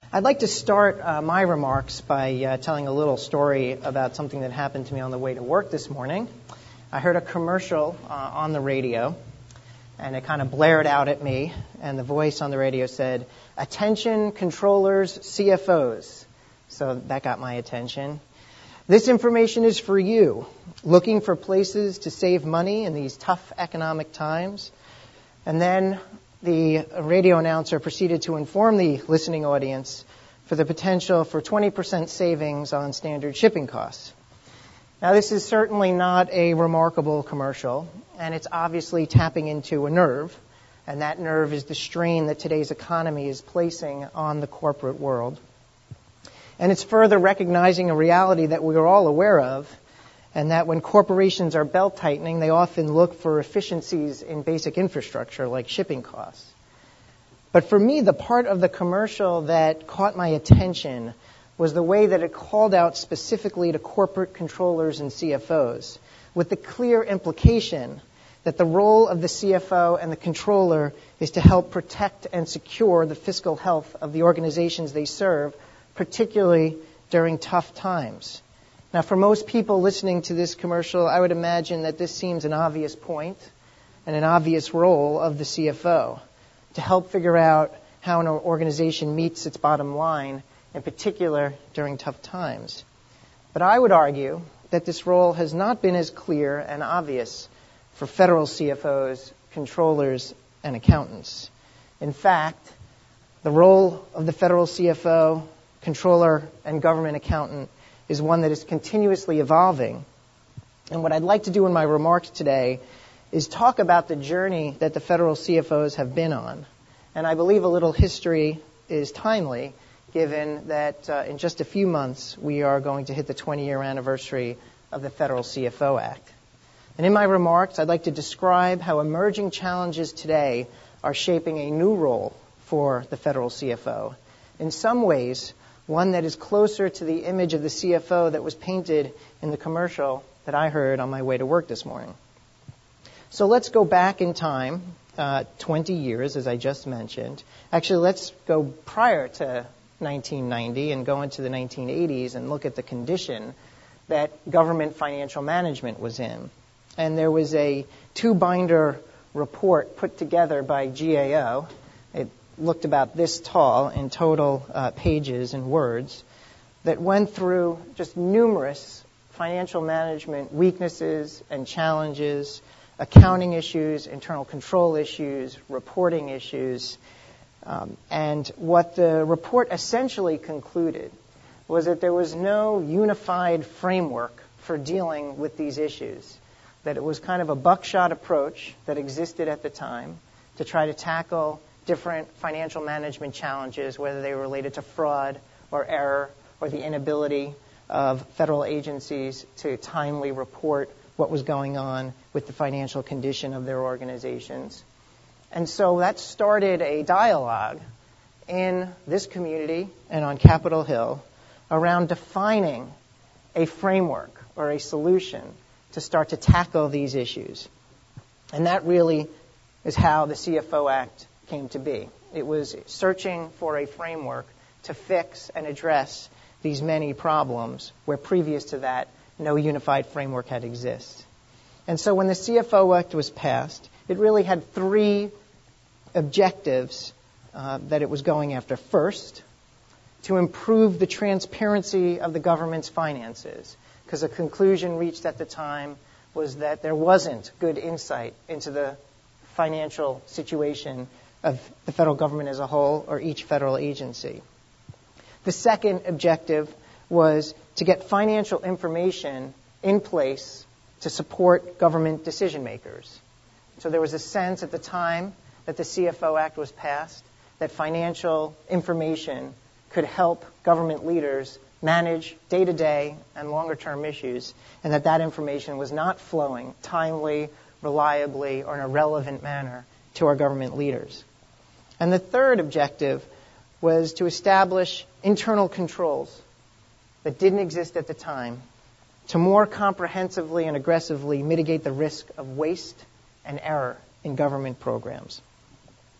I'd like to start my remarks by telling a little story about something that happened to me on the way to work this morning. I heard a commercial on the radio, and it kind of blared out at me, and the voice on the radio said, "Attention controllers, CFOs." So that got my attention. "This information is for you, looking for places to save money in these tough economic times." And then the radio announcer proceeded to inform the listening audience for the potential for 20% savings on standard shipping costs. Now, this is certainly not a remarkable commercial, and it's obviously tapping into a nerve, and that nerve is the strain that today's economy is placing on the corporate world. And it's further recognizing a reality that we are all aware of, and that when corporations are belt-tightening, they often look for efficiencies in basic infrastructure like shipping costs. But for me, the part of the commercial that caught my attention was the way that it called out specifically to corporate controllers and CFOs, with the clear implication that the role of the CFO and the controller is to help protect and secure the fiscal health of the organizations they serve, particularly during tough times. Now, for most people listening to this commercial, I would imagine that this seems an obvious point and an obvious role of the CFO to help figure out how an organization meets its bottom line, in particular during tough times. But I would argue that this role has not been as clear and obvious for federal CFOs, controllers, and accountants. In fact, the role of the federal CFO, controller, and government accountant is one that is continuously evolving. And what I'd like to do in my remarks today is talk about the journey that the federal CFOs have been on. And I believe a little history is timely, given that in just a few months we are going to hit the 20-year anniversary of the Federal CFO Act. And in my remarks, I'd like to describe how emerging challenges today are shaping a new role for the federal CFO. In some ways, one that is closer to the image of the CFO that was painted in the commercial that I heard on my way to work this morning. So let's go back in time, 20 years, as I just mentioned. Actually, let's go prior to 1990 and go into the 1980s and look at the condition that government financial management was in. And there was a two-binder report put together by GAO. It looked about this tall in total pages and words that went through just numerous financial management weaknesses and challenges, accounting issues, internal control issues, reporting issues. And what the report essentially concluded was that there was no unified framework for dealing with these issues, that it was kind of a buckshot approach that existed at the time to try to tackle different financial management challenges, whether they were related to fraud or error or the inability of federal agencies to timely report what was going on with the financial condition of their organizations. And so that started a dialogue in this community and on Capitol Hill around defining a framework or a solution to start to tackle these issues. And that really is how the CFO Act came to be. It was searching for a framework to fix and address these many problems where previous to that, no unified framework had existed. And so when the CFO Act was passed, it really had three objectives that it was going after. First, to improve the transparency of the government's finances, because a conclusion reached at the time was that there wasn't good insight into the financial situation of the federal government as a whole or each federal agency. The second objective was to get financial information in place to support government decision makers. So there was a sense at the time that the CFO Act was passed that financial information could help government leaders manage day-to-day and longer-term issues, and that information was not flowing timely, reliably, or in a relevant manner to our government leaders. And the third objective was to establish internal controls that didn't exist at the time to more comprehensively and aggressively mitigate the risk of waste and error in government programs.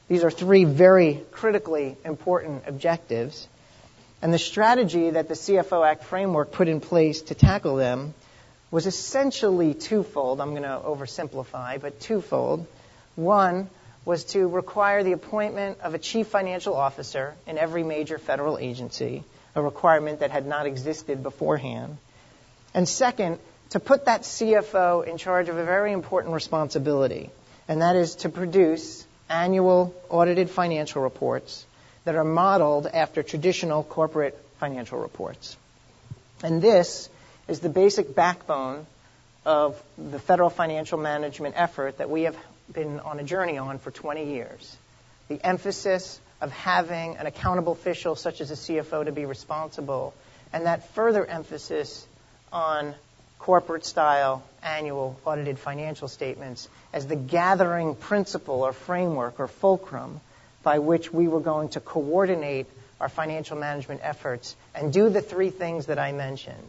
These are three very critically important objectives. And the strategy that the CFO Act framework put in place to tackle them was essentially twofold. I'm going to oversimplify, but twofold. One was to require the appointment of a chief financial officer in every major federal agency, a requirement that had not existed beforehand. And second, to put that CFO in charge of a very important responsibility, and that is to produce annual audited financial reports that are modeled after traditional corporate financial reports. And this is the basic backbone of the federal financial management effort that we have been on a journey on for 20 years. The emphasis of having an accountable official such as a CFO to be responsible, and that further emphasis on corporate-style annual audited financial statements as the gathering principle or framework or fulcrum by which we were going to coordinate our financial management efforts and do the three things that I mentioned.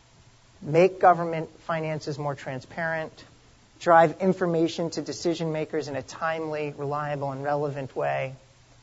Make government finances more transparent, drive information to decision makers in a timely, reliable, and relevant way,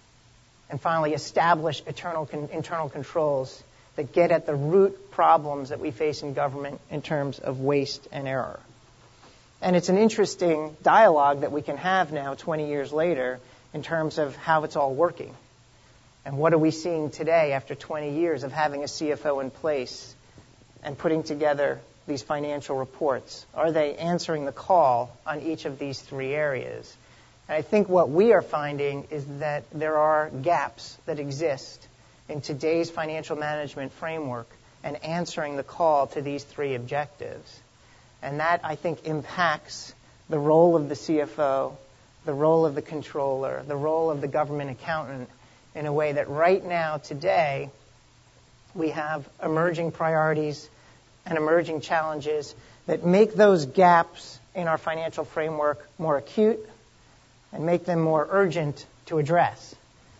and finally establish internal controls that get at the root problems that we face in government in terms of waste and error. And it's an interesting dialogue that we can have now, 20 years later, in terms of how it's all working. And what are we seeing today after 20 years of having a CFO in place and putting together these financial reports? Are they answering the call on each of these three areas? And I think what we are finding is that there are gaps that exist in today's financial management framework and answering the call to these three objectives. And that, I think, impacts the role of the CFO, the role of the controller, the role of the government accountant in a way that right now, today, we have emerging priorities and emerging challenges that make those gaps in our financial framework more acute and make them more urgent to address.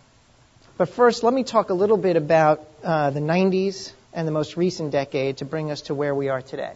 But first, let me talk a little bit about the 90s and the most recent decade to bring us to where we are today.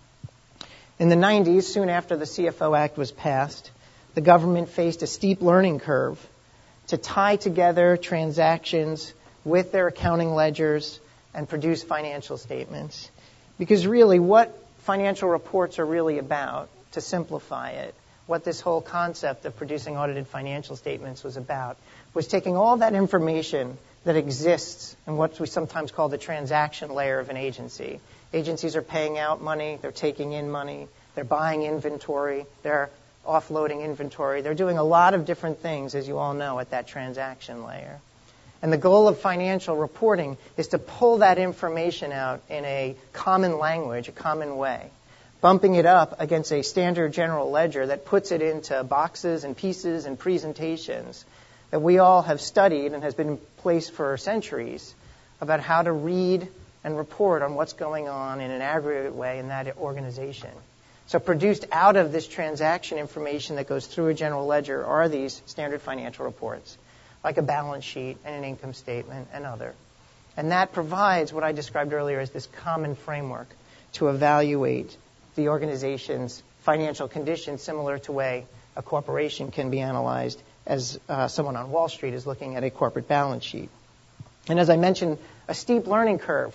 In the 90s, soon after the CFO Act was passed, the government faced a steep learning curve to tie together transactions with their accounting ledgers and produce financial statements. Because really, what financial reports are really about, to simplify it, what this whole concept of producing audited financial statements was about, was taking all that information that exists in what we sometimes call the transaction layer of an agency. Agencies are paying out money, they're taking in money, they're buying inventory, they're offloading inventory. They're doing a lot of different things, as you all know, at that transaction layer. And the goal of financial reporting is to pull that information out in a common language, a common way, bumping it up against a standard general ledger that puts it into boxes and pieces and presentations that we all have studied and has been in place for centuries about how to read and report on what's going on in an aggregate way in that organization. So produced out of this transaction information that goes through a general ledger are these standard financial reports, like a balance sheet and an income statement and other. And that provides what I described earlier as this common framework to evaluate the organization's financial condition, similar to the way a corporation can be analyzed as someone on Wall Street is looking at a corporate balance sheet. And as I mentioned, a steep learning curve.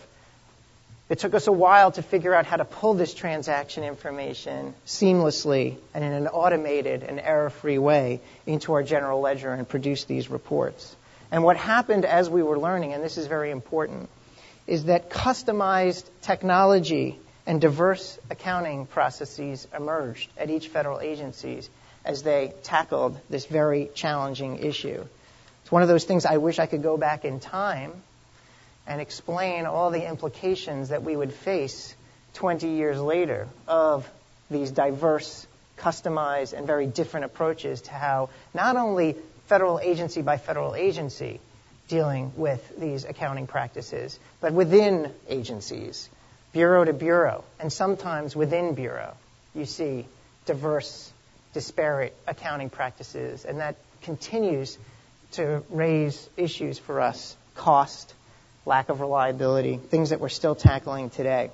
It took us a while to figure out how to pull this transaction information seamlessly and in an automated and error-free way into our general ledger and produce these reports. And what happened as we were learning, and this is very important, is that customized technology and diverse accounting processes emerged at each federal agencies as they tackled this very challenging issue. It's one of those things I wish I could go back in time and explain all the implications that we would face 20 years later of these diverse, customized, and very different approaches to how not only federal agency by federal agency dealing with these accounting practices, but within agencies, bureau to bureau, and sometimes within bureau, you see diverse, disparate accounting practices, and that continues to raise issues for us, cost, lack of reliability, things that we're still tackling today.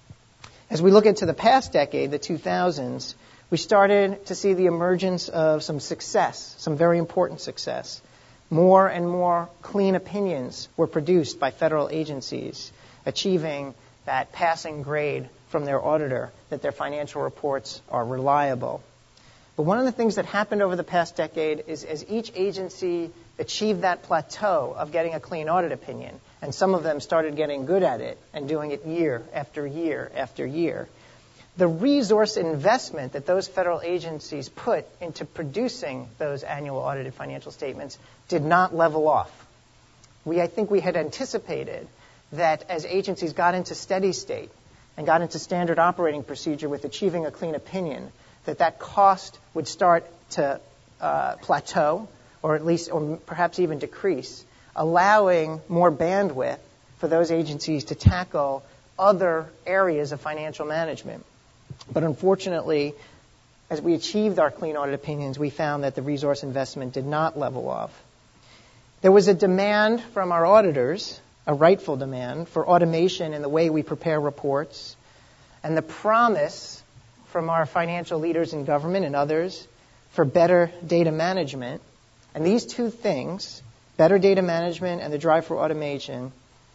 As we look into the past decade, the 2000s, we started to see the emergence of some success, some very important success, More and more clean opinions were produced by federal agencies, achieving that passing grade from their auditor that their financial reports are reliable. But one of the things that happened over the past decade is as each agency achieved that plateau of getting a clean audit opinion, and some of them started getting good at it and doing it year after year after year, the resource investment that those federal agencies put into producing those annual audited financial statements did not level off. I think we had anticipated that as agencies got into steady state and got into standard operating procedure with achieving a clean opinion, that cost would start to plateau, or perhaps even decrease, allowing more bandwidth for those agencies to tackle other areas of financial management. But unfortunately, as we achieved our clean audit opinions, we found that the resource investment did not level off. There was a demand from our auditors, a rightful demand, for automation in the way we prepare reports, and the promise from our financial leaders in government and others for better data management. And these two things, better data management and the drive for automation,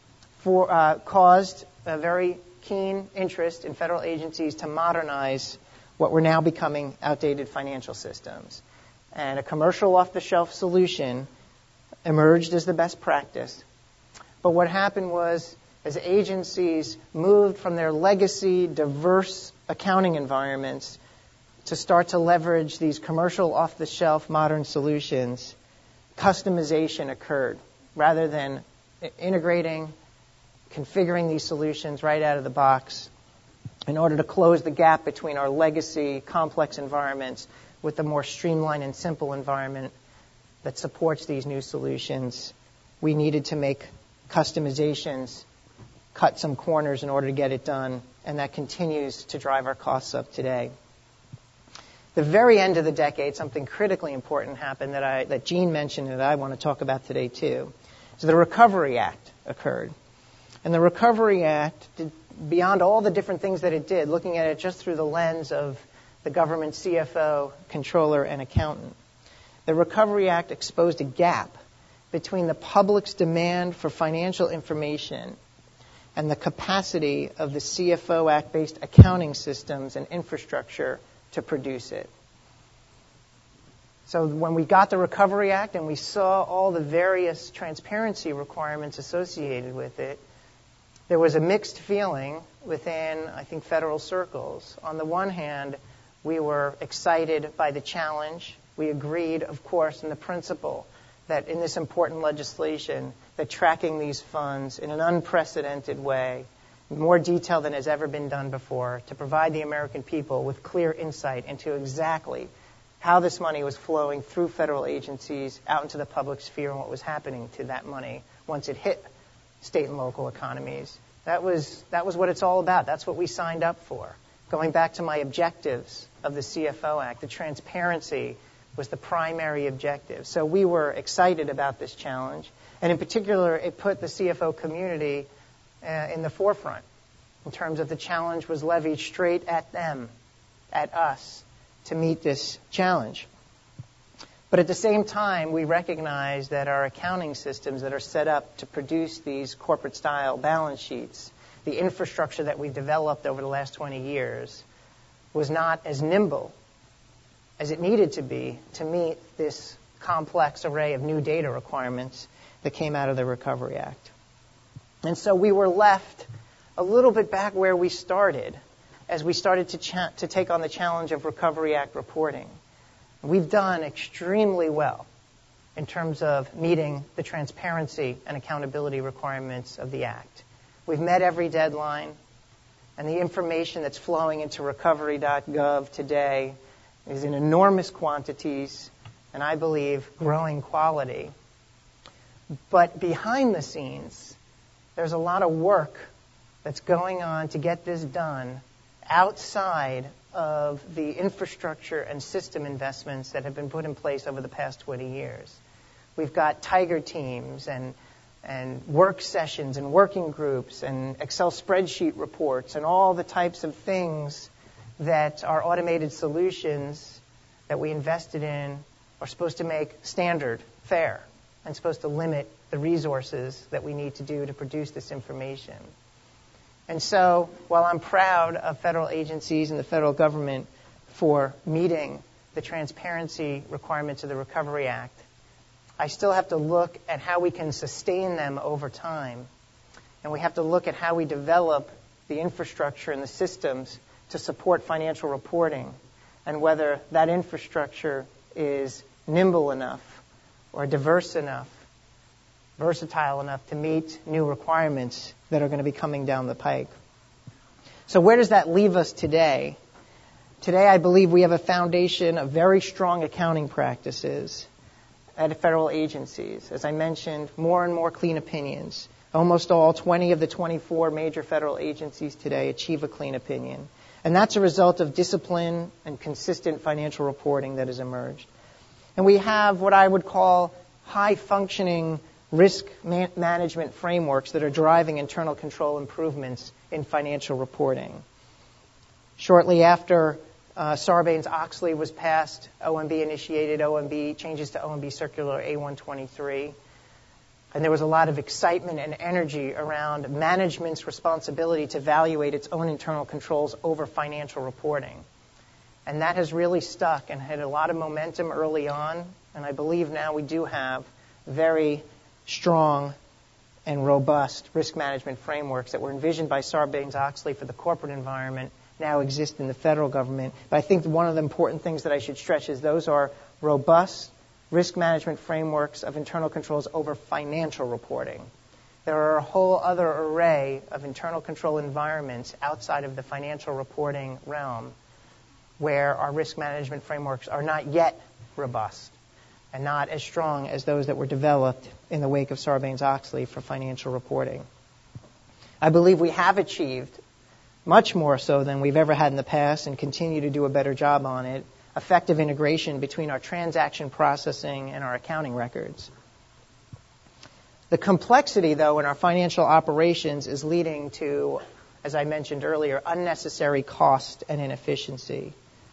caused a very keen interest in federal agencies to modernize what were now becoming outdated financial systems. And a commercial off-the-shelf solution emerged as the best practice. But what happened was, as agencies moved from their legacy, diverse accounting environments to start to leverage these commercial off-the-shelf modern solutions, customization occurred. Rather than integrating, configuring these solutions right out of the box in order to close the gap between our legacy complex environments with the more streamlined and simple environment that supports these new solutions, we needed to make customizations, cut some corners in order to get it done, and that continues to drive our costs up today. The very end of the decade, something critically important happened that Gene mentioned and that I want to talk about today too. So the Recovery Act occurred. And the Recovery Act, beyond all the different things that it did, looking at it just through the lens of the government CFO, controller, and accountant, the Recovery Act exposed a gap between the public's demand for financial information and the capacity of the CFO Act-based accounting systems and infrastructure to produce it. So when we got the Recovery Act and we saw all the various transparency requirements associated with it, there was a mixed feeling within, I think, federal circles. On the one hand, we were excited by the challenge. We agreed, of course, in the principle that in this important legislation, that tracking these funds in an unprecedented way, more detail than has ever been done before, to provide the American people with clear insight into exactly how this money was flowing through federal agencies out into the public sphere and what was happening to that money once it hit state and local economies. That was what it's all about. That's what we signed up for. Going back to my objectives of the CFO Act, the transparency was the primary objective. So we were excited about this challenge. And in particular, it put the CFO community in the forefront in terms of the challenge was levied straight at them, at us, to meet this challenge. But at the same time, we recognize that our accounting systems that are set up to produce these corporate-style balance sheets, the infrastructure that we developed over the last 20 years, was not as nimble as it needed to be to meet this complex array of new data requirements that came out of the Recovery Act. And so we were left a little bit back where we started as we started to take on the challenge of Recovery Act reporting. We've done extremely well in terms of meeting the transparency and accountability requirements of the Act. We've met every deadline, and the information that's flowing into recovery.gov today is in enormous quantities, and I believe growing quality. But behind the scenes, there's a lot of work that's going on to get this done outside of the infrastructure and system investments that have been put in place over the past 20 years. We've got tiger teams and work sessions and working groups and Excel spreadsheet reports and all the types of things that our automated solutions that we invested in are supposed to make standard, fair, and supposed to limit the resources that we need to do to produce this information. And so, while I'm proud of federal agencies and the federal government for meeting the transparency requirements of the Recovery Act, I still have to look at how we can sustain them over time. And we have to look at how we develop the infrastructure and the systems to support financial reporting, and whether that infrastructure is nimble enough or diverse enough, versatile enough to meet new requirements that are going to be coming down the pike. So where does that leave us today? Today, I believe we have a foundation of very strong accounting practices at federal agencies. As I mentioned, more and more clean opinions. Almost all 20 of the 24 major federal agencies today achieve a clean opinion. And that's a result of discipline and consistent financial reporting that has emerged. And we have what I would call high-functioning risk management frameworks that are driving internal control improvements in financial reporting. Shortly after Sarbanes-Oxley was passed, OMB initiated changes to OMB Circular A123. And there was a lot of excitement and energy around management's responsibility to evaluate its own internal controls over financial reporting. And that has really stuck and had a lot of momentum early on. And I believe now we do have very strong and robust risk management frameworks that were envisioned by Sarbanes-Oxley for the corporate environment now exist in the federal government. But I think one of the important things that I should stress is those are robust risk management frameworks of internal controls over financial reporting. There are a whole other array of internal control environments outside of the financial reporting realm where our risk management frameworks are not yet robust and not as strong as those that were developed in the wake of Sarbanes-Oxley for financial reporting. I believe we have achieved, much more so than we've ever had in the past, and continue to do a better job on it, effective integration between our transaction processing and our accounting records. The complexity, though, in our financial operations is leading to, as I mentioned earlier, unnecessary cost and inefficiency.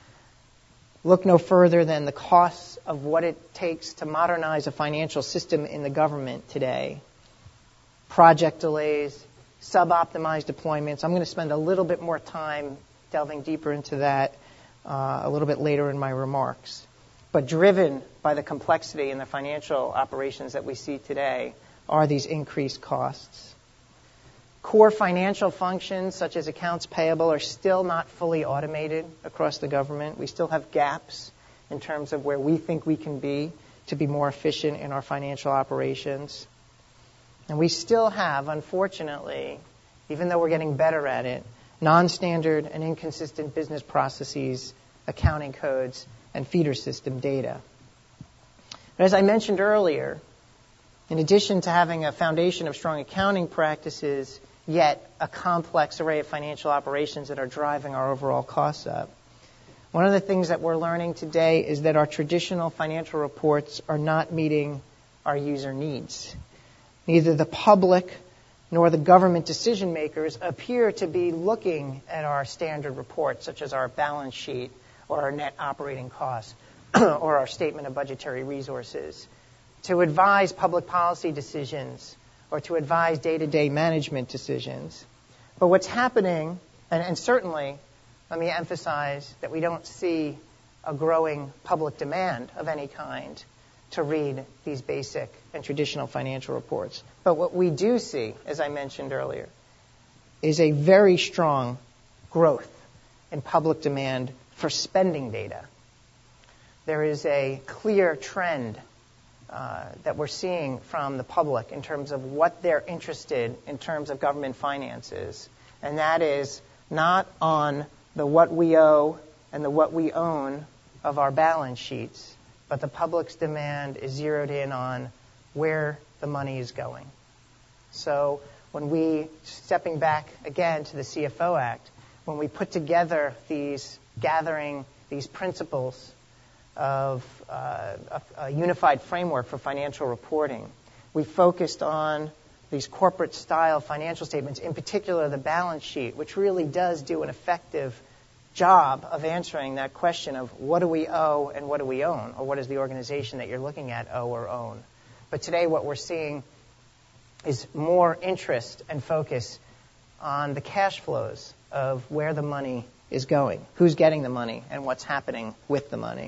Look no further than the costs of what it takes to modernize a financial system in the government today. Project delays, sub-optimized deployments. I'm going to spend a little bit more time delving deeper into that a little bit later in my remarks. But driven by the complexity in the financial operations that we see today are these increased costs. Core financial functions such as accounts payable are still not fully automated across the government. We still have gaps in terms of where we think we can be to be more efficient in our financial operations. And we still have, unfortunately, even though we're getting better at it, non-standard and inconsistent business processes, accounting codes, and feeder system data. But as I mentioned earlier, in addition to having a foundation of strong accounting practices, yet a complex array of financial operations that are driving our overall costs up, one of the things that we're learning today is that our traditional financial reports are not meeting our user needs. Neither the public nor the government decision makers appear to be looking at our standard reports, such as our balance sheet or our net operating costs or our statement of budgetary resources, to advise public policy decisions or to advise day-to-day management decisions. But what's happening, and certainly, let me emphasize that we don't see a growing public demand of any kind to read these basic and traditional financial reports. But what we do see, as I mentioned earlier, is a very strong growth in public demand for spending data. There is a clear trend that we're seeing from the public in terms of what they're interested in terms of government finances, and that is not on the what we owe and the what we own of our balance sheets, but the public's demand is zeroed in on where the money is going. So when we, stepping back again to the CFO Act, when we put together gathering these principles of a unified framework for financial reporting, we focused on these corporate-style financial statements, in particular the balance sheet, which really does do an effective job of answering that question of what do we owe and what do we own, or what does the organization that you're looking at owe or own. But today what we're seeing is more interest and focus on the cash flows of where the money is going, who's getting the money, and what's happening with the money.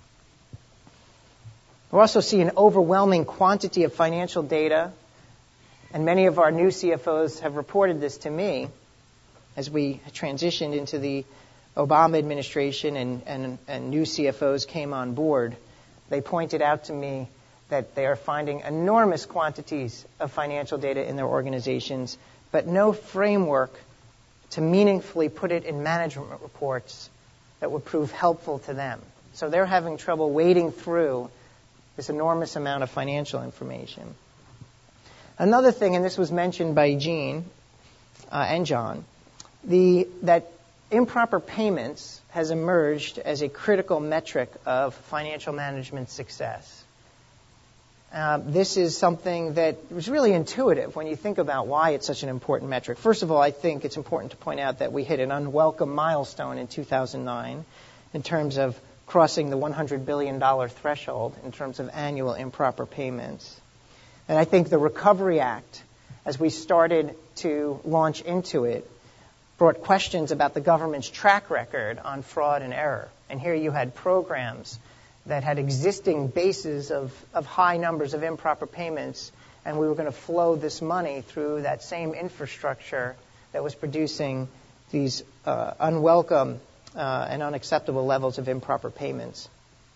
We're also seeing an overwhelming quantity of financial data, and many of our new CFOs have reported this to me as we transitioned into the Obama administration and new CFOs came on board. They pointed out to me that they are finding enormous quantities of financial data in their organizations, but no framework to meaningfully put it in management reports that would prove helpful to them. So they're having trouble wading through this enormous amount of financial information. Another thing, and this was mentioned by Gene and John, that improper payments has emerged as a critical metric of financial management success. This is something that was really intuitive when you think about why it's such an important metric. First of all, I think it's important to point out that we hit an unwelcome milestone in 2009 in terms of crossing the $100 billion threshold in terms of annual improper payments. And I think the Recovery Act, as we started to launch into it, brought questions about the government's track record on fraud and error. And here you had programs that had existing bases of high numbers of improper payments, and we were going to flow this money through that same infrastructure that was producing these unwelcome and unacceptable levels of improper payments.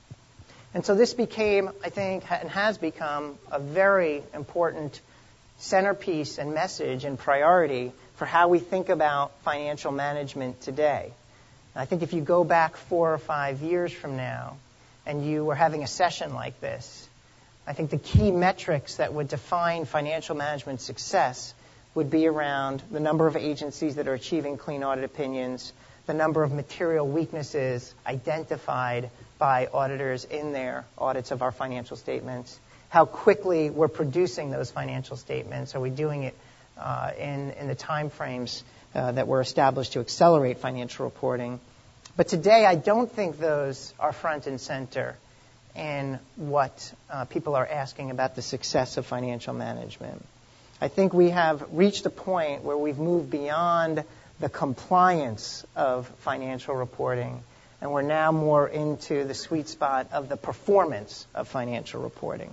And so this became, I think, and has become a very important centerpiece and message and priority for how we think about financial management today. And I think if you go back 4 or 5 years from now and you were having a session like this, I think the key metrics that would define financial management success would be around the number of agencies that are achieving clean audit opinions, the number of material weaknesses identified by auditors in their audits of our financial statements, how quickly we're producing those financial statements. Are we doing it in the time frames that were established to accelerate financial reporting? But today, I don't think those are front and center in what people are asking about the success of financial management. I think we have reached a point where we've moved beyond the compliance of financial reporting, and we're now more into the sweet spot of the performance of financial reporting.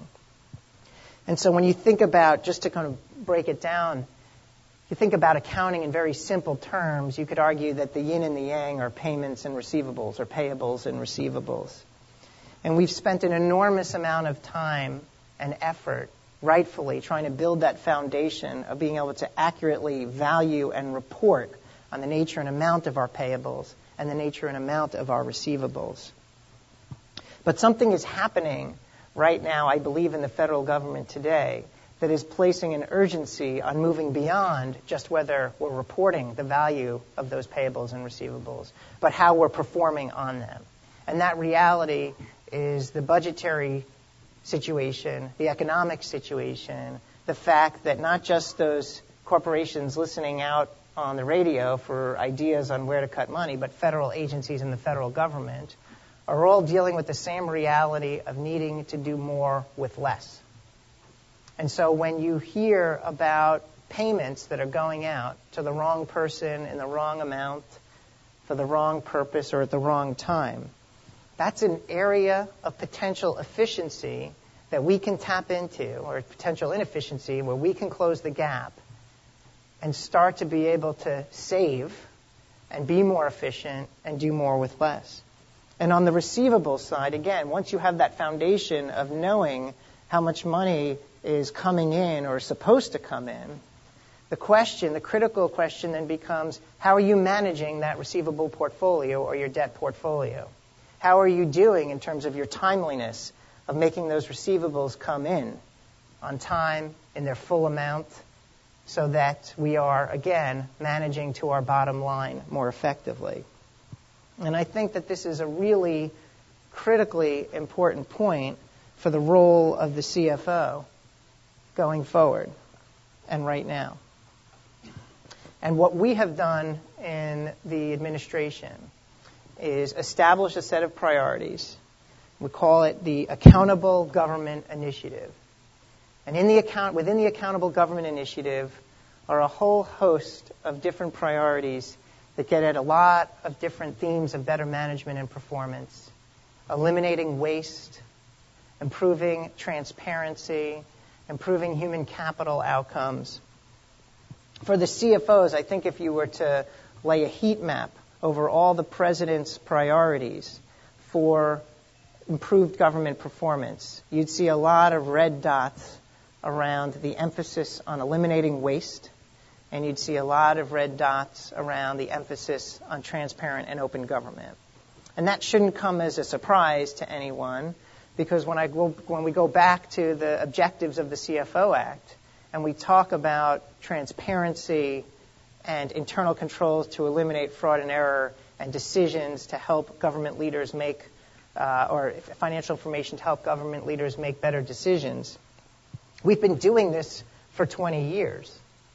And so when you think about, just to kind of break it down, you think about accounting in very simple terms, you could argue that the yin and the yang are payments and receivables, or payables and receivables. And we've spent an enormous amount of time and effort, rightfully, trying to build that foundation of being able to accurately value and report on the nature and amount of our payables and the nature and amount of our receivables. But something is happening right now, I believe, in the federal government today that is placing an urgency on moving beyond just whether we're reporting the value of those payables and receivables, but how we're performing on them. And that reality is the budgetary situation, the economic situation, the fact that not just those corporations listening out on the radio for ideas on where to cut money, but federal agencies and the federal government are all dealing with the same reality of needing to do more with less. And so when you hear about payments that are going out to the wrong person in the wrong amount, for the wrong purpose, or at the wrong time, that's an area of potential efficiency that we can tap into, or potential inefficiency where we can close the gap and start to be able to save and be more efficient and do more with less. And on the receivables side, again, once you have that foundation of knowing how much money is coming in or supposed to come in, the critical question then becomes, how are you managing that receivable portfolio or your debt portfolio? How are you doing in terms of your timeliness of making those receivables come in on time, in their full amount, so that we are, again, managing to our bottom line more effectively? And I think that this is a really critically important point for the role of the CFO going forward and right now. And what we have done in the administration is establish a set of priorities. We call it the Accountable Government Initiative. And within the Accountable Government Initiative are a whole host of different priorities that get at a lot of different themes of better management and performance. Eliminating waste, improving transparency, improving human capital outcomes. For the CFOs, I think if you were to lay a heat map over all the president's priorities for improved government performance, you'd see a lot of red dots around the emphasis on eliminating waste, and you'd see a lot of red dots around the emphasis on transparent and open government. And that shouldn't come as a surprise to anyone, because when we go back to the objectives of the CFO Act, and we talk about transparency and internal controls to eliminate fraud and error and decisions to help government leaders make, or financial information to help government leaders make better decisions, we've been doing this for 20 years.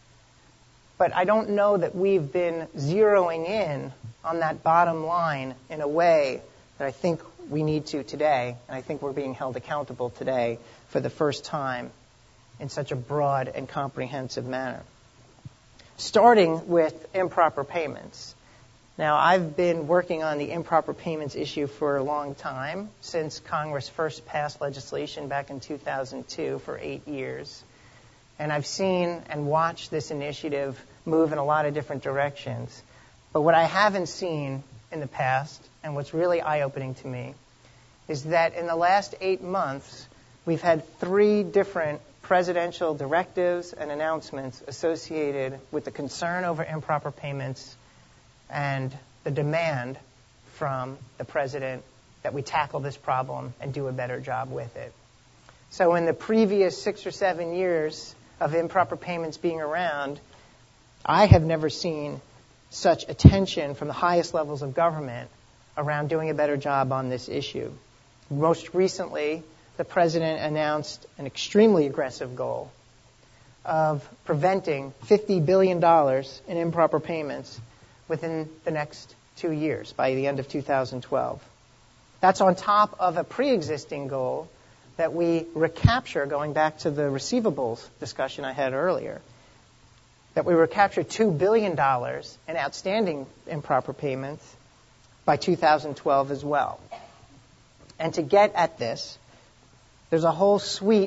But I don't know that we've been zeroing in on that bottom line in a way that I think we need to today, and I think we're being held accountable today for the first time in such a broad and comprehensive manner. Starting with improper payments. Now, I've been working on the improper payments issue for a long time, since Congress first passed legislation back in 2002 for 8 years. And I've seen and watched this initiative move in a lot of different directions. But what I haven't seen in the past, and what's really eye-opening to me, is that in the last 8 months, we've had 3 different presidential directives and announcements associated with the concern over improper payments and the demand from the president that we tackle this problem and do a better job with it. So in the previous 6 or 7 years of improper payments being around, I have never seen such attention from the highest levels of government around doing a better job on this issue. Most recently, the president announced an extremely aggressive goal of preventing $50 billion in improper payments within the next 2 years, by the end of 2012. That's on top of a pre-existing goal that we recapture, going back to the receivables discussion I had earlier, that we recapture $2 billion in outstanding improper payments by 2012 as well. And to get at this, there's a whole suite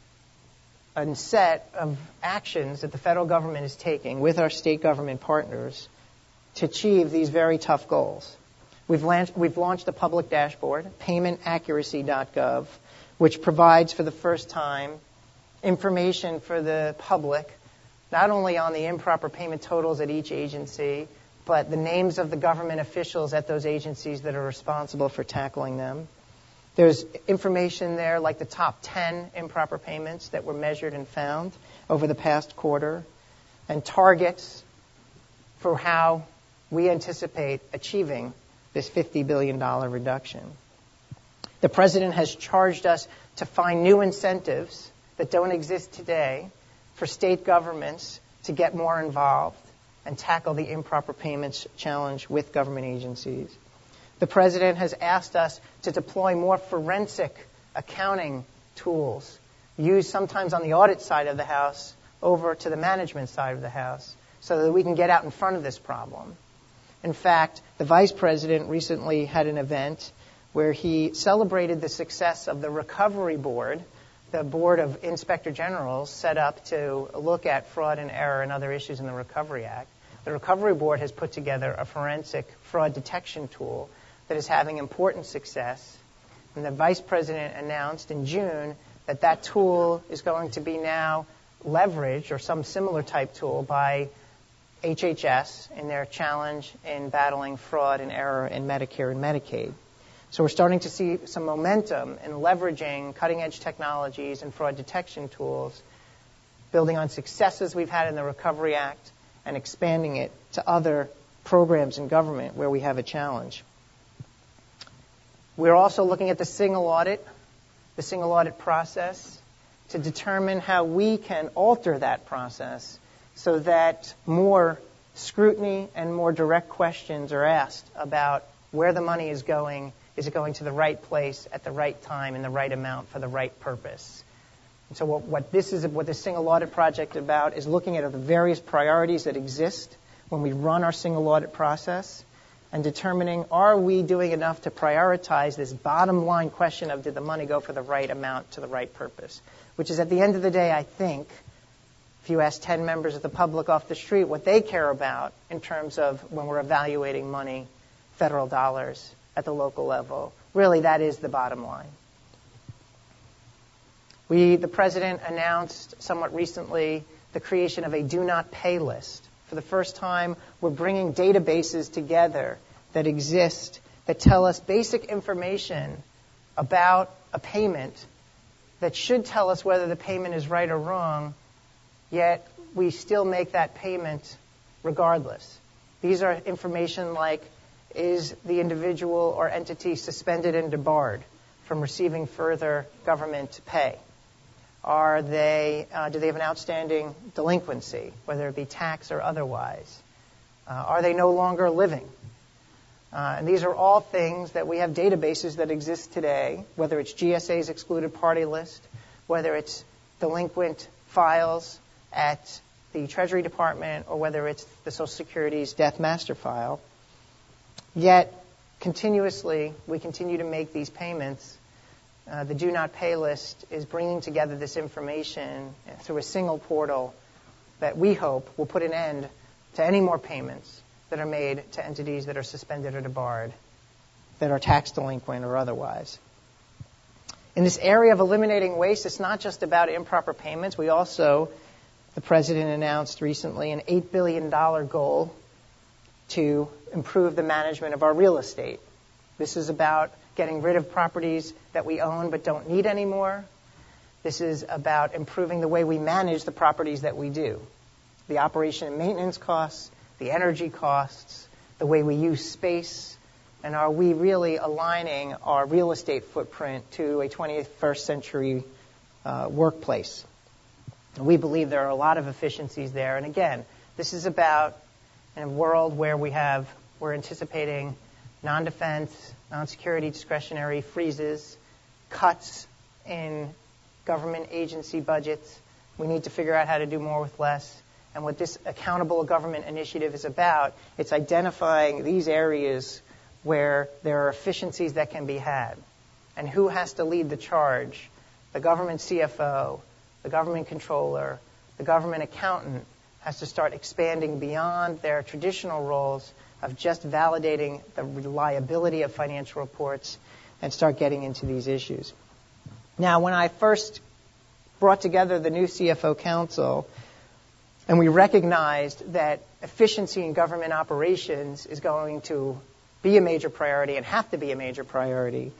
and set of actions that the federal government is taking with our state government partners to achieve these very tough goals. We've launched a public dashboard, payment.accuracy.gov, which provides for the first time information for the public, not only on the improper payment totals at each agency, but the names of the government officials at those agencies that are responsible for tackling them. There's information there like the top 10 improper payments that were measured and found over the past quarter, and targets for how we anticipate achieving this $50 billion reduction. The president has charged us to find new incentives that don't exist today for state governments to get more involved and tackle the improper payments challenge with government agencies. The president has asked us to deploy more forensic accounting tools, used sometimes on the audit side of the house, over to the management side of the house, so that we can get out in front of this problem. In fact, the vice president recently had an event where he celebrated the success of the Recovery Board, the Board of Inspector Generals set up to look at fraud and error and other issues in the Recovery Act. The Recovery Board has put together a forensic fraud detection tool that is having important success. And the vice president announced in June that that tool is going to be now leveraged, or some similar type tool, by HHS in their challenge in battling fraud and error in Medicare and Medicaid. So we're starting to see some momentum in leveraging cutting-edge technologies and fraud detection tools, building on successes we've had in the Recovery Act and expanding it to other programs in government where we have a challenge. We're also looking at the single audit process, to determine how we can alter that process so that more scrutiny and more direct questions are asked about where the money is going. Is it going to the right place at the right time in the right amount for the right purpose? And so what this single audit project is about is looking at the various priorities that exist when we run our single audit process and determining, are we doing enough to prioritize this bottom line question of did the money go for the right amount to the right purpose? Which is, at the end of the day, I think, if you ask 10 members of the public off the street what they care about in terms of when we're evaluating money, federal dollars at the local level, really that is the bottom line. The President announced somewhat recently the creation of a do not pay list. For the first time, we're bringing databases together that exist, that tell us basic information about a payment that should tell us whether the payment is right or wrong, yet we still make that payment regardless. These are information like, is the individual or entity suspended and debarred from receiving further government pay? Do they have an outstanding delinquency, whether it be tax or otherwise? Are they no longer living? And these are all things that we have databases that exist today, whether it's GSA's excluded party list, whether it's delinquent files at the Treasury Department, or whether it's the Social Security's death master file. Yet, continuously, we continue to make these payments. The do not pay list is bringing together this information through a single portal that we hope will put an end to any more payments that are made to entities that are suspended or debarred, that are tax delinquent or otherwise. In this area of eliminating waste, it's not just about improper payments. We also, the President announced recently, an $8 billion goal to improve the management of our real estate. This is about getting rid of properties that we own but don't need anymore. This is about improving the way we manage the properties that we do. The operation and maintenance costs, the energy costs, the way we use space, and are we really aligning our real estate footprint to a 21st century workplace? We believe there are a lot of efficiencies there. And again, this is about in a world where we're anticipating non-defense, non-security discretionary freezes, cuts in government agency budgets. We need to figure out how to do more with less. And what this accountable government initiative is about, it's identifying these areas where there are efficiencies that can be had. And who has to lead the charge? The government CFO, the government controller, the government accountant has to start expanding beyond their traditional roles of just validating the reliability of financial reports and start getting into these issues. Now, when I first brought together the new CFO Council, and we recognized that efficiency in government operations is going to be a major priority and have to be a major priority,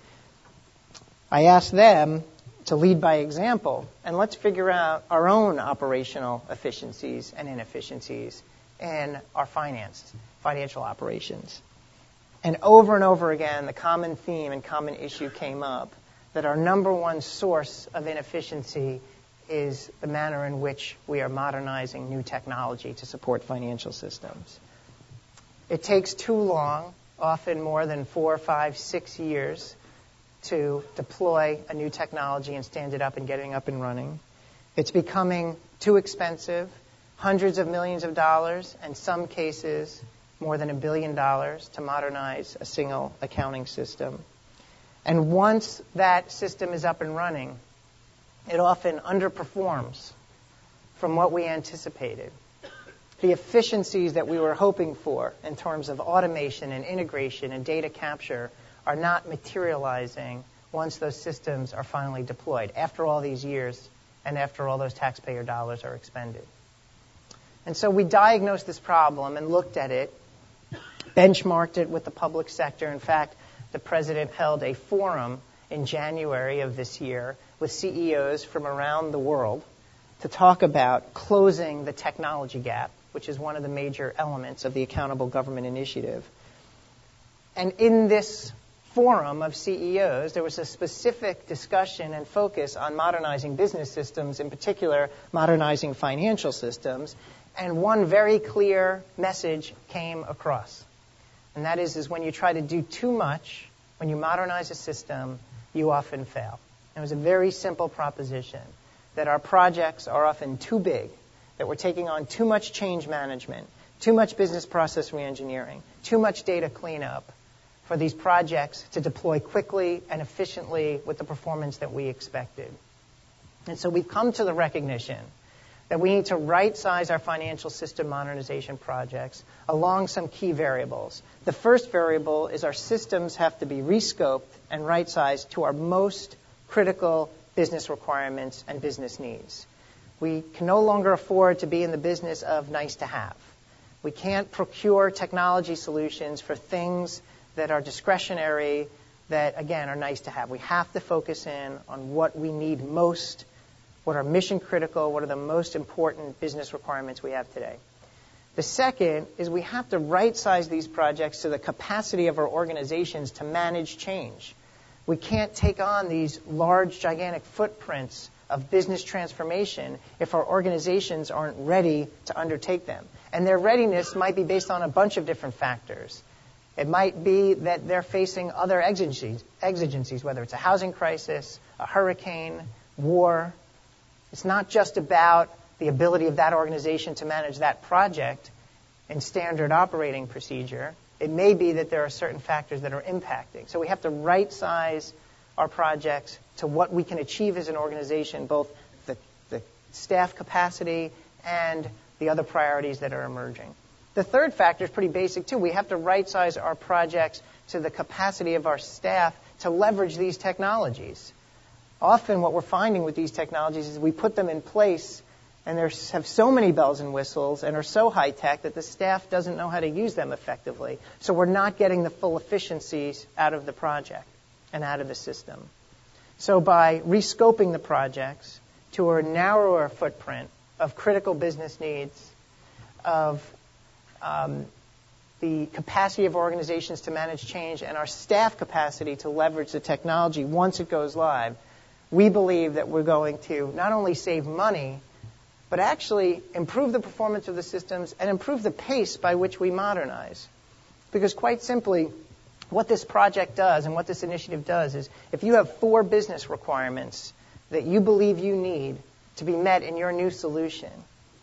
I asked them to lead by example, and let's figure out our own operational efficiencies and inefficiencies in our financial operations. And over again, the common theme and common issue came up that our number one source of inefficiency is the manner in which we are modernizing new technology to support financial systems. It takes too long, often more than 4, 5, 6 years, to deploy a new technology and stand it up and getting up and running. It's becoming too expensive, hundreds of millions of dollars, and some cases more than $1 billion to modernize a single accounting system. And once that system is up and running, it often underperforms from what we anticipated. The efficiencies that we were hoping for in terms of automation and integration and data capture are not materializing once those systems are finally deployed, after all these years and after all those taxpayer dollars are expended. And so we diagnosed this problem and looked at it, benchmarked it with the public sector. In fact, the President held a forum in January of this year with CEOs from around the world to talk about closing the technology gap, which is one of the major elements of the Accountable Government Initiative. And in this forum of CEOs, there was a specific discussion and focus on modernizing business systems, in particular modernizing financial systems, and one very clear message came across. And that is when you try to do too much, when you modernize a system, you often fail. It was a very simple proposition. that our projects are often too big, that we're taking on too much change management, too much business process reengineering, too much data cleanup for these projects to deploy quickly and efficiently with the performance that we expected. And so we've come to the recognition that we need to right-size our financial system modernization projects along some key variables. The first variable is our systems have to be rescoped and right-sized to our most critical business requirements and business needs. We can no longer afford to be in the business of nice to have. We can't procure technology solutions for things that are discretionary, that, again, are nice to have. We have to focus in on what we need most, what are mission critical, what are the most important business requirements we have today. The second is we have to right-size these projects to the capacity of our organizations to manage change. We can't take on these large, gigantic footprints of business transformation if our organizations aren't ready to undertake them. And their readiness might be based on a bunch of different factors. It might be that they're facing other exigencies, whether it's a housing crisis, a hurricane, war. It's not just about the ability of that organization to manage that project in standard operating procedure. It may be that there are certain factors that are impacting. So we have to right-size our projects to what we can achieve as an organization, both the staff capacity and the other priorities that are emerging. The third factor is pretty basic, too. We have to right-size our projects to the capacity of our staff to leverage these technologies. Often what we're finding with these technologies is we put them in place and they have so many bells and whistles and are so high-tech that the staff doesn't know how to use them effectively. So we're not getting the full efficiencies out of the project and out of the system. So by rescoping the projects to a narrower footprint of critical business needs, of the capacity of organizations to manage change, and our staff capacity to leverage the technology once it goes live, we believe that we're going to not only save money, but actually improve the performance of the systems and improve the pace by which we modernize. Because quite simply, what this project does and what this initiative does is if you have 4 business requirements that you believe you need to be met in your new solution,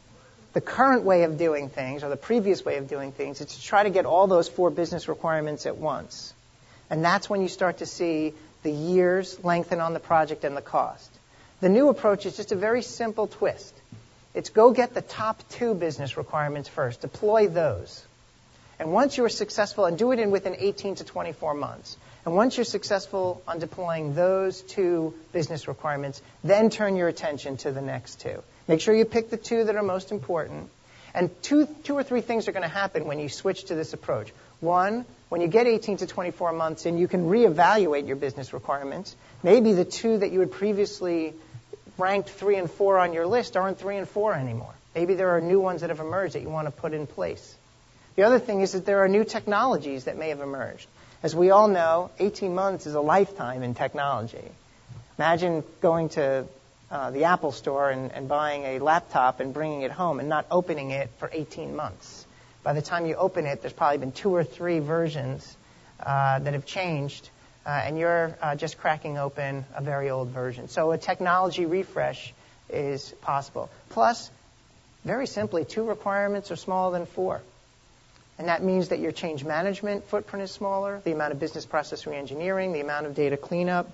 the current way of doing things, or the previous way of doing things, is to try to get all those 4 business requirements at once. And that's when you start to see the years lengthen on the project and the cost. The new approach is just a very simple twist. It's go get the top 2 business requirements first, deploy those. And once you're successful, and do it within 18 to 24 months, and once you're successful on deploying those 2 business requirements, then turn your attention to the next 2. Make sure you pick the 2 that are most important. And two or three things are going to happen when you switch to this approach. One, when you get 18 to 24 months in, you can reevaluate your business requirements. Maybe the 2 that you had previously ranked 3 and 4 on your list aren't 3 and 4 anymore. Maybe there are new ones that have emerged that you want to put in place. The other thing is that there are new technologies that may have emerged. As we all know, 18 months is a lifetime in technology. Imagine going to the Apple store and buying a laptop and bringing it home and not opening it for 18 months. By the time you open it, there's probably been 2 or 3 versions that have changed, and you're just cracking open a very old version. So a technology refresh is possible. Plus, very simply, 2 requirements are smaller than 4. And that means that your change management footprint is smaller, the amount of business process reengineering, the amount of data cleanup.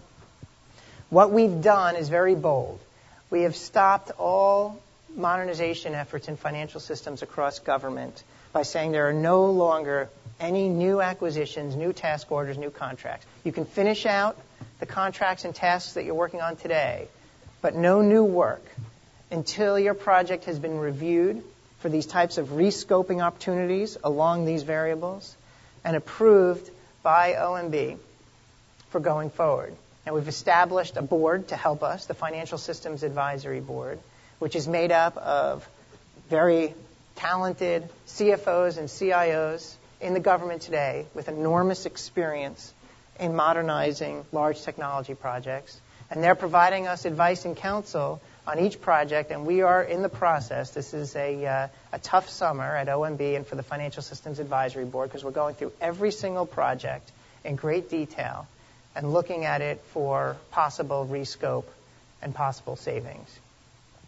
What we've done is very bold. We have stopped all modernization efforts in financial systems across government by saying there are no longer any new acquisitions, new task orders, new contracts. You can finish out the contracts and tasks that you're working on today, but no new work until your project has been reviewed for these types of rescoping opportunities along these variables and approved by OMB for going forward. And we've established a board to help us, the Financial Systems Advisory Board, which is made up of very talented CFOs and CIOs in the government today with enormous experience in modernizing large technology projects. And they're providing us advice and counsel on each project, and we are in the process. This is a tough summer at OMB and for the Financial Systems Advisory Board because we're going through every single project in great detail and looking at it for possible rescope and possible savings.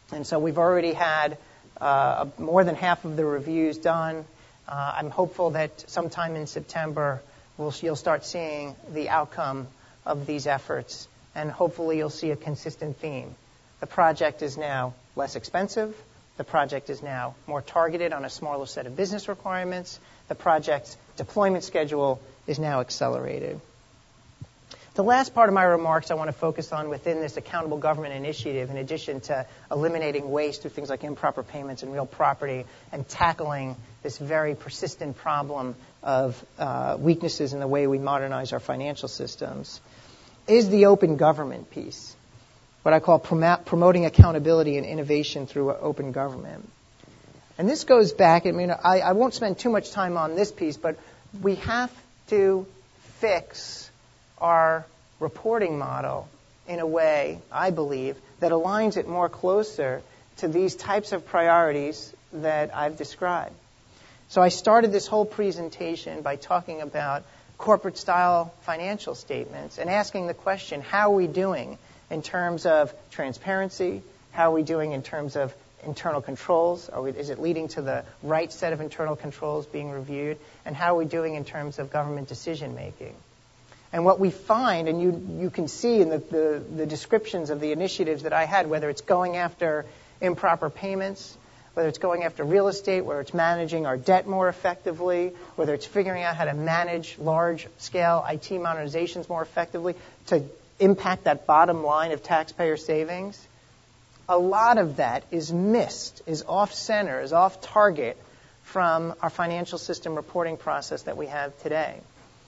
And so we've already had more than half of the reviews done. I'm hopeful that sometime in September you'll start seeing the outcome of these efforts, and hopefully you'll see a consistent theme. The project is now less expensive. The project is now more targeted on a smaller set of business requirements. The project's deployment schedule is now accelerated. The last part of my remarks I want to focus on within this accountable government initiative, in addition to eliminating waste through things like improper payments and real property and tackling this very persistent problem of weaknesses in the way we modernize our financial systems, is the open government piece, what I call promoting accountability and innovation through open government. And this goes back, I won't spend too much time on this piece, but we have to fix our reporting model in a way, I believe, that aligns it more closer to these types of priorities that I've described. So I started this whole presentation by talking about corporate-style financial statements and asking the question, how are we doing in terms of transparency? How are we doing in terms of internal controls? Is it leading to the right set of internal controls being reviewed? And how are we doing in terms of government decision-making? And what we find, and you can see in the descriptions of the initiatives that I had, whether it's going after improper payments, whether it's going after real estate, whether it's managing our debt more effectively, whether it's figuring out how to manage large-scale IT modernizations more effectively to impact that bottom line of taxpayer savings, a lot of that is missed, is off-center, is off-target from our financial system reporting process that we have today.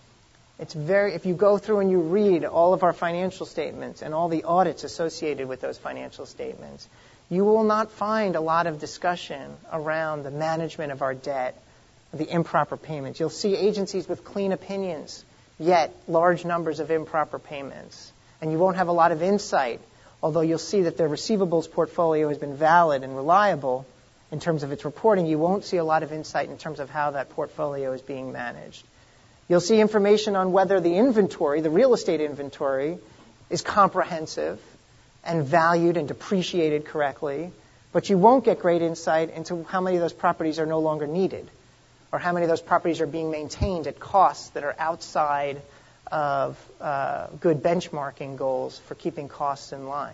If you go through and you read all of our financial statements and all the audits associated with those financial statements, you will not find a lot of discussion around the management of our debt, the improper payments. You'll see agencies with clean opinions, yet large numbers of improper payments. And you won't have a lot of insight, although you'll see that their receivables portfolio has been valid and reliable in terms of its reporting. You won't see a lot of insight in terms of how that portfolio is being managed. You'll see information on whether the inventory, the real estate inventory, is comprehensive and valued and depreciated correctly, but you won't get great insight into how many of those properties are no longer needed, or how many of those properties are being maintained at costs that are outside of good benchmarking goals for keeping costs in line.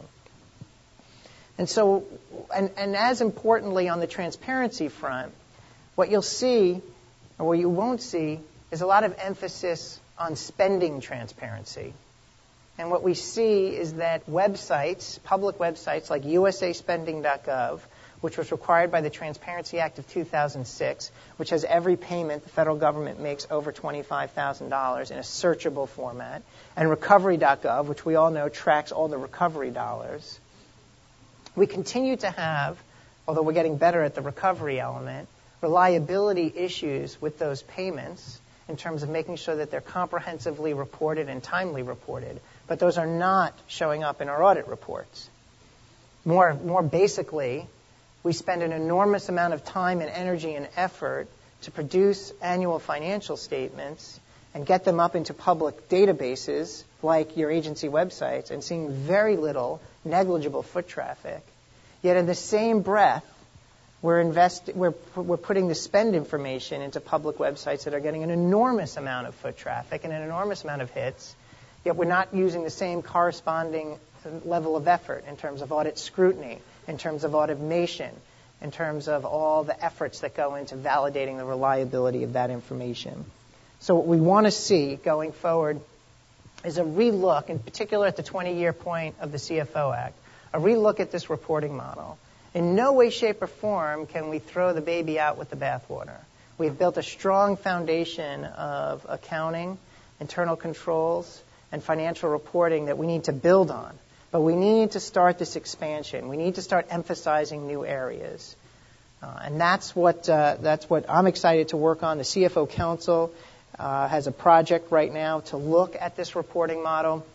And so, and as importantly on the transparency front, what you'll see, or what you won't see, is a lot of emphasis on spending transparency. And what we see is that websites, public websites like usaspending.gov, which was required by the Transparency Act of 2006, which has every payment the federal government makes over $25,000 in a searchable format, and recovery.gov, which we all know tracks all the recovery dollars. We continue to have, although we're getting better at the recovery element, reliability issues with those payments in terms of making sure that they're comprehensively reported and timely reported, but those are not showing up in our audit reports. More basically, we spend an enormous amount of time and energy and effort to produce annual financial statements and get them up into public databases like your agency websites and seeing very little negligible foot traffic. Yet in the same breath, we're putting the spend information into public websites that are getting an enormous amount of foot traffic and an enormous amount of hits, yet we're not using the same corresponding level of effort in terms of audit scrutiny, in terms of automation, in terms of all the efforts that go into validating the reliability of that information. So what we want to see going forward is a relook, in particular at the 20-year point of the CFO Act, a relook at this reporting model. In no way, shape, or form can we throw the baby out with the bathwater. We've built a strong foundation of accounting, internal controls, and financial reporting that we need to build on. But we need to start this expansion. We need to start emphasizing new areas. And that's what I'm excited to work on. The CFO Council has a project right now to look at this reporting model.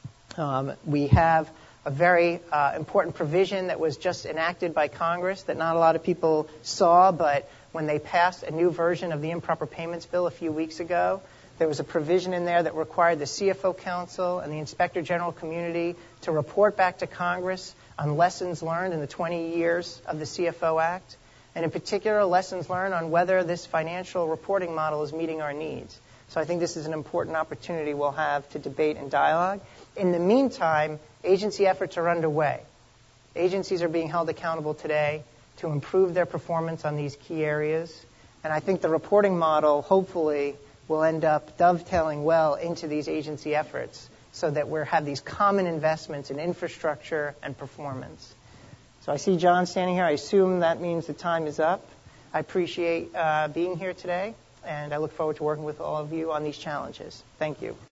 We have a very important provision that was just enacted by Congress that not a lot of people saw, but when they passed a new version of the Improper Payments Bill a few weeks ago, there was a provision in there that required the CFO Council and the Inspector General community to report back to Congress on lessons learned in the 20 years of the CFO Act, and in particular, lessons learned on whether this financial reporting model is meeting our needs. So I think this is an important opportunity we'll have to debate and dialogue. In the meantime, agency efforts are underway. Agencies are being held accountable today to improve their performance on these key areas. And I think the reporting model, hopefully, will end up dovetailing well into these agency efforts so that we have these common investments in infrastructure and performance. So I see John standing here. I assume that means the time is up. I appreciate being here today, and I look forward to working with all of you on these challenges. Thank you.